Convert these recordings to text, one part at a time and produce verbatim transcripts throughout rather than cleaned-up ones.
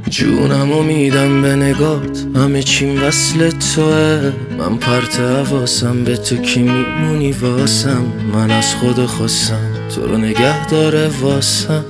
جونمو میدم به نگات، همه چیم وصل توه. من پرت حواسم به تو که میمونی واسم. من از خود خواستم تو رو نگه داره واسم.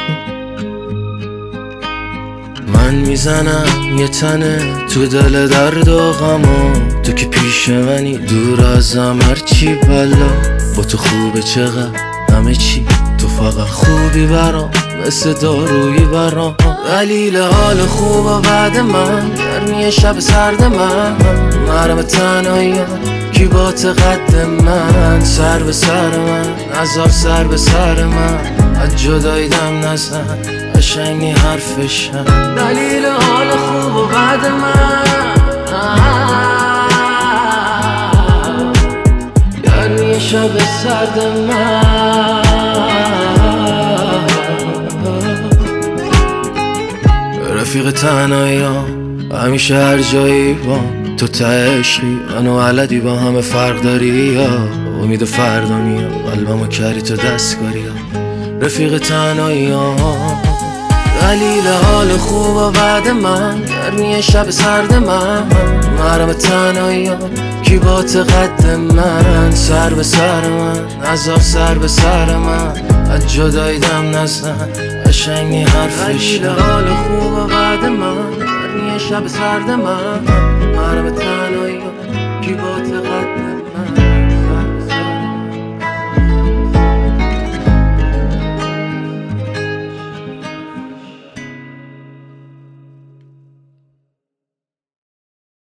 من میزنم یه تنه تو دل درد و غما، تو که پیش منی دور ازم هرچی بلا. با تو خوبه چقدر همه چی، تو فقط خوبی برام مثل دارویی برام. دلیل حال خوب و بعد من گرمی شب سرد من، مرم تنهایی کی با قد من. سر به سر من عذاب، سر به سر من از جدایی دم نزن، قشنگی حرفشم. دلیل حال خوب و بعد من گرمی شب سرد من. رفیق تنهایی ها همیشه هر جایی با تو، ته عشقی منو علدی با همه فرق داری یا امید فردا میام قلبمو کردی تو دستکاری ها. رفیق تنهایی ها دلیل حال خوب و بعد من گرمی شب سرد من، مرم تنهایی ها کی با قد من. سر به سر من عذاب، سر به سر من از جدایی دم نزن، قشنگی حرفش. دلیل حال خوب و بعد من گرمی شب سرد من، مرم تنهایی ها کی با قد من.